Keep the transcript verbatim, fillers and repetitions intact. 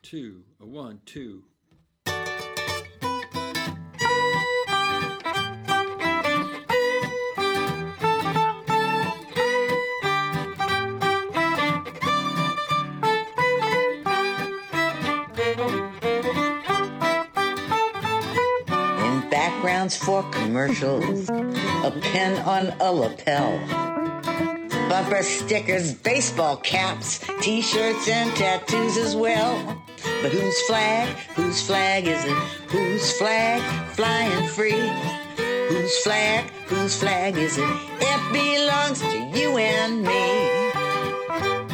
two, a one, two. In backgrounds for commercials, a pen on a lapel, bumper stickers, baseball caps, t-shirts and tattoos as well. But whose flag, whose flag is it? Whose flag flying free? Whose flag, whose flag is it? It belongs to you and me.